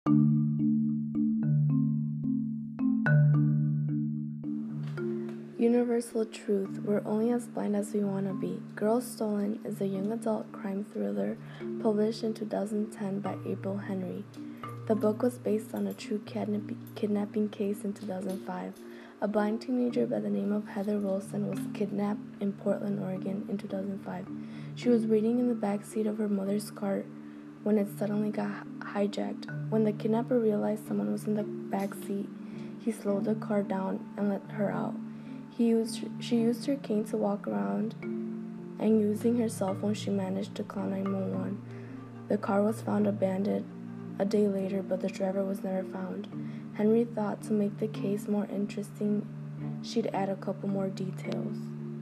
Universal Truth, We're Only as Blind as We Want to Be. Girls Stolen is a young adult crime thriller published in 2010 by April Henry. The book was based on a true kidnapping case in 2005. A blind teenager by the name of Heather Wilson was kidnapped in Portland, Oregon in 2005. She was reading in the back seat of her mother's car when it suddenly got hijacked. When the kidnapper realized someone was in the back seat, he slowed the car down and let her out. She used her cane to walk around, and using her cell phone, she managed to call 911. The car was found abandoned a day later, but the driver was never found. Henry thought to make the case more interesting, she'd add a couple more details.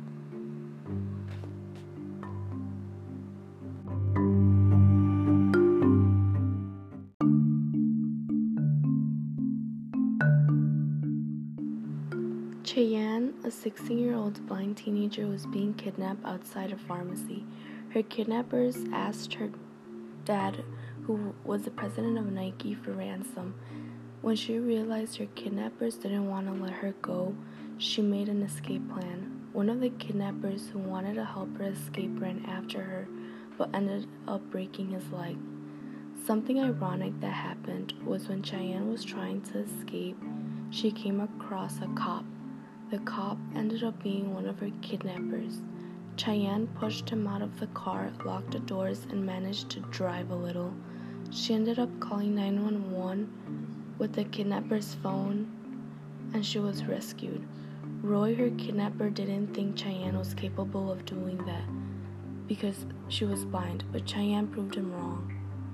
Cheyenne, a 16-year-old blind teenager, was being kidnapped outside a pharmacy. Her kidnappers asked her dad, who was the president of Nike, for ransom. When she realized her kidnappers didn't want to let her go, she made an escape plan. One of the kidnappers who wanted to help her escape ran after her, but ended up breaking his leg. Something ironic that happened was when Cheyenne was trying to escape, she came across a cop. The cop ended up being one of her kidnappers. Cheyenne pushed him out of the car, locked the doors, and managed to drive a little. She ended up calling 911 with the kidnapper's phone, and she was rescued. Roy, her kidnapper, didn't think Cheyenne was capable of doing that because she was blind, but Cheyenne proved him wrong.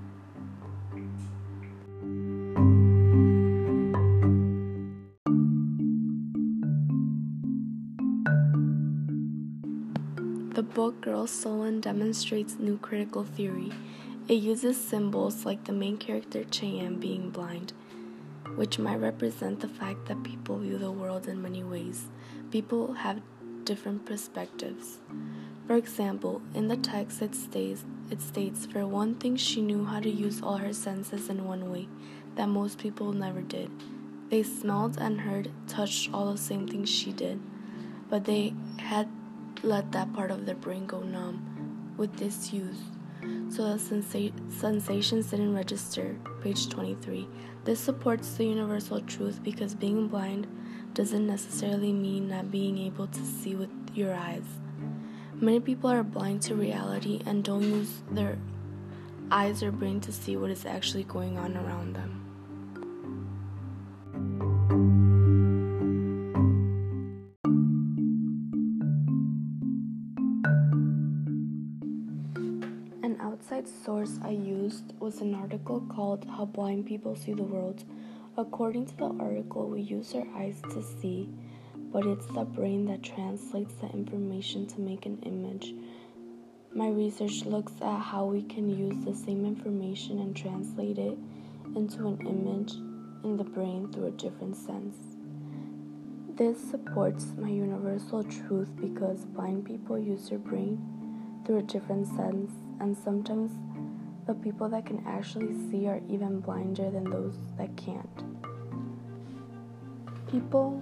The book Girls Stolen demonstrates new critical theory. It uses symbols like the main character Cheyenne being blind, which might represent the fact that people view the world in many ways. People have different perspectives. For example, in the text it states, for one thing, she knew how to use all her senses in one way that most people never did. They smelled and heard, touched all the same things she did, but they had let that part of their brain go numb with disuse, so the sensations didn't register. Page 23. This supports the universal truth because being blind doesn't necessarily mean not being able to see with your eyes. Many people are blind to reality and don't use their eyes or brain to see what is actually going on around them. An outside source I used was an article called How Blind People See the World. According to the article, we use our eyes to see, but it's the brain that translates the information to make an image. My research looks at how we can use the same information and translate it into an image in the brain through a different sense. This supports my universal truth because blind people use their brain through a different sense, and sometimes the people that can actually see are even blinder than those that can't. People,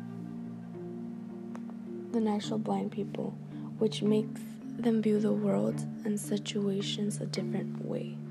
the natural blind people, which makes them view the world and situations a different way.